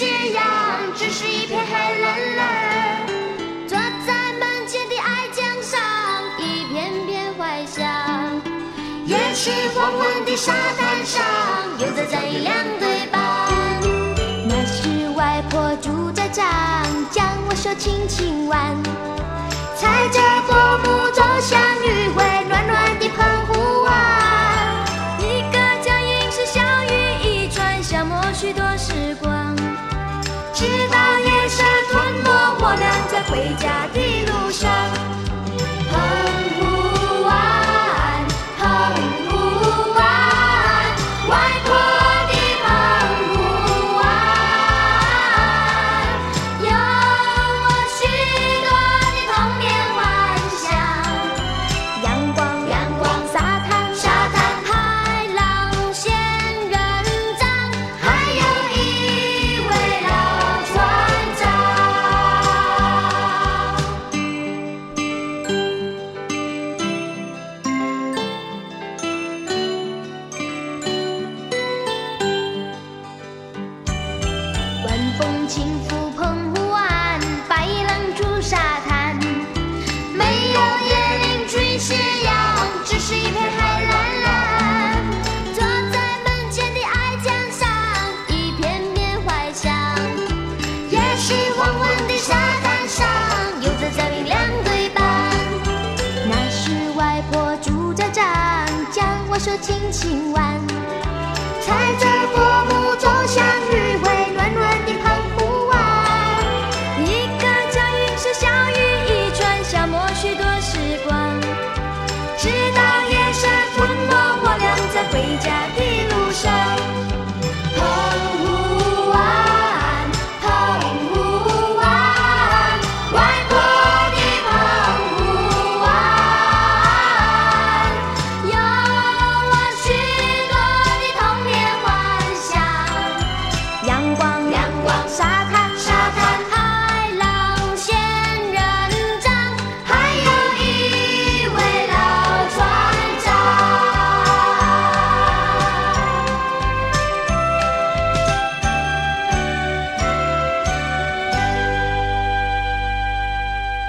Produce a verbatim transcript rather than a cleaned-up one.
斜阳，只是一片黑冷冷。坐在门前的矮墙上，一片片怀想。也许黄昏的沙滩上，有着这一两对伴。那是外婆拄着杖，将我手轻轻挽。踩着薄暮走向余晖暖暖的澎湖湾。一个脚印是小雨一串，消磨许多时光。直到夜色吞没我俩在回家的路上。澎湖湾，澎湖湾，外婆的澎湖湾，有我许多的童年幻想。阳光，阳光，沙滩，沙滩，海浪仙人掌，还有一位老船长。晚风轻拂澎湖湾，白浪逐沙滩。没有椰林群斜阳，只是一片海蓝蓝。坐在门前的矮墙上，一片片怀想。也许黄昏的沙滩上，有着这一两对伴。那是外婆拄着杖，将我手轻轻挽。